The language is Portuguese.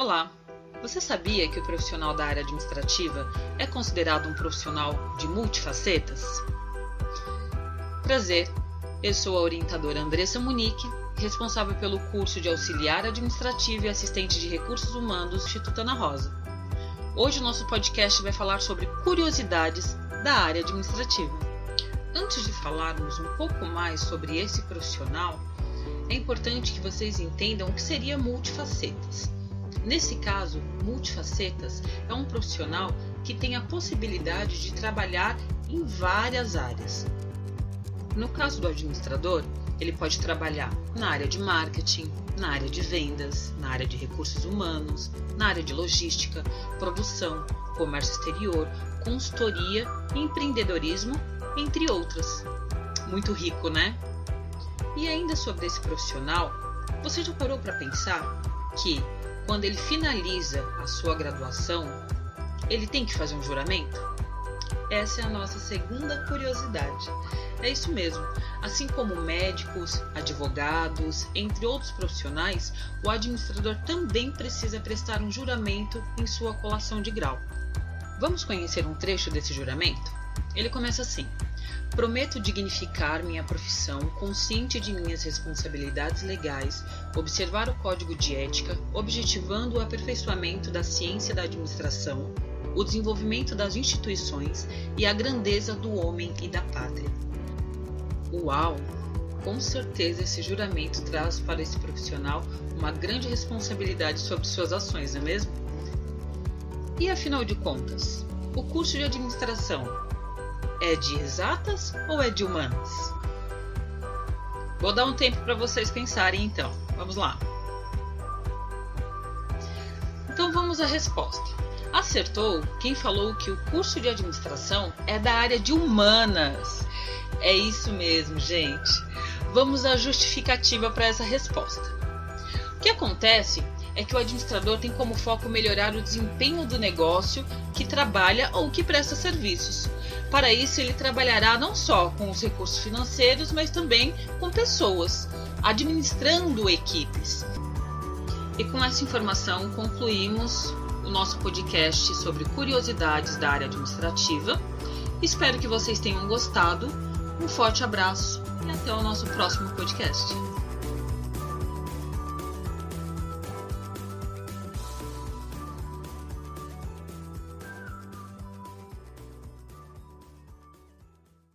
Olá! Você sabia que o profissional da área administrativa é considerado um profissional de multifacetas? Prazer! Eu sou a orientadora Andressa Munique, responsável pelo curso de auxiliar administrativo e assistente de recursos humanos do Instituto Ana Rosa. Hoje o nosso podcast vai falar sobre curiosidades da área administrativa. Antes de falarmos um pouco mais sobre esse profissional, é importante que vocês entendam o que seria multifacetas. Nesse caso, multifacetas é um profissional que tem a possibilidade de trabalhar em várias áreas. No caso do administrador, ele pode trabalhar na área de marketing, na área de vendas, na área de recursos humanos, na área de logística, produção, comércio exterior, consultoria e empreendedorismo, entre outras. Muito rico, né? E ainda sobre esse profissional, você já parou para pensar que quando ele finaliza a sua graduação, ele tem que fazer um juramento? Essa é a nossa segunda curiosidade. É isso mesmo. Assim como médicos, advogados, entre outros profissionais, o administrador também precisa prestar um juramento em sua colação de grau. Vamos conhecer um trecho desse juramento? Ele começa assim: prometo dignificar minha profissão, consciente de minhas responsabilidades legais, observar o código de ética, objetivando o aperfeiçoamento da ciência da administração, o desenvolvimento das instituições e a grandeza do homem e da pátria. Uau! Com certeza esse juramento traz para esse profissional uma grande responsabilidade sobre suas ações, não é mesmo? E afinal de contas, o curso de administração é de exatas ou é de humanas? Vou dar um tempo para vocês pensarem então. Vamos lá. Então vamos à resposta. Acertou quem falou que o curso de administração é da área de humanas. É isso mesmo, gente. Vamos à justificativa para essa resposta. O que acontece é que o administrador tem como foco melhorar o desempenho do negócio que trabalha ou que presta serviços. Para isso, ele trabalhará não só com os recursos financeiros, mas também com pessoas, administrando equipes. E com essa informação, concluímos o nosso podcast sobre curiosidades da área administrativa. Espero que vocês tenham gostado. Um forte abraço e até o nosso próximo podcast.